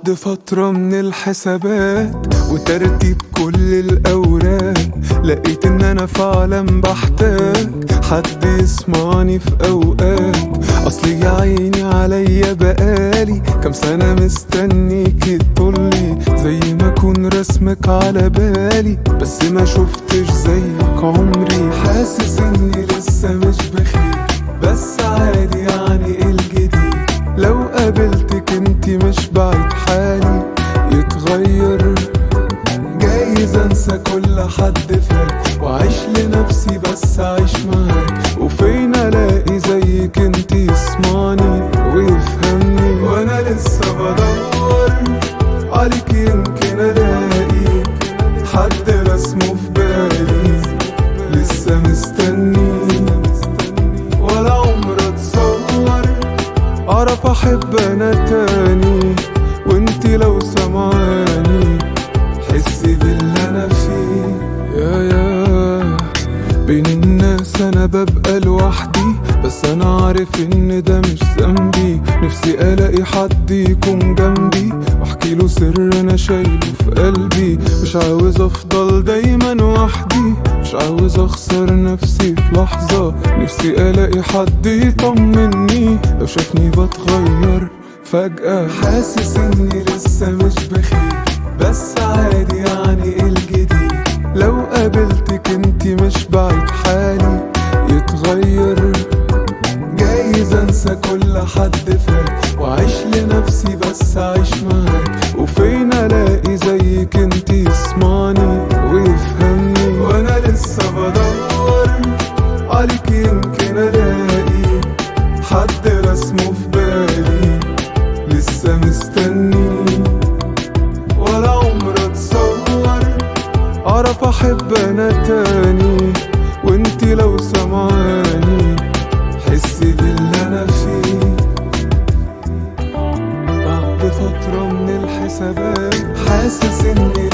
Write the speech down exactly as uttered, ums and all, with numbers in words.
بعد فترة من الحسابات وترتيب كل الأوراق، لقيت إن أنا فعلا بحتاج حد يسمعني في أوقات. أصلي يا عيني عليا بقالي كام سنة مستنيكي تطلي، زي ما أكون رسمك على بالي بس ما شفتش زيك عمري. حاسس إني لسه مش بخير بس عادي، يعني إيه الجديد؟ لو قابلتك انتي مش بعيد حالي يتغير. جايز انسى كل حد فات واعيش لنفسي بس اعيش معاك، وفين الاقي زيك انتي يسمعني ويفهمني. وانا لسه بدور عليك يمكن الاقي حد رسمه في بالي، لسه مستني ولا عمر اتصور اعرف احب انا تاني. وانتي لو سمعاني حسي باللي انا فيه. يا يا بين الناس انا ببقى لوحدي، بس انا عارف ان ده مش ذنبي. نفسي الاقي حد يكون جنبي واحكي له سر انا شايله في قلبي. مش عاوز افضل دايما وحدي، مش عاوز اخسر نفسي في لحظة. نفسي الاقي حد يطمني لو شافني بتغير فجأة. حاسس اني لسه مش بخير بس عادي، يعني ايه الجديد؟ لو قابلتك انتي مش بعيد حالي يتغير. جايز انسى كل حد فات واعيش لنفسي بس اعيش معاك، وفين الاقي زيك انتي يسمعني ويفهمني. وانا لسه بدور عليك يمكن الاقي حد رسمه في بالي، لسه مستني ولا عمر اتصور اعرف احب انا تاني. وانتي لو سمعاني حسي باللي انا فيه. بعد فترة من الحسابات حاسس اني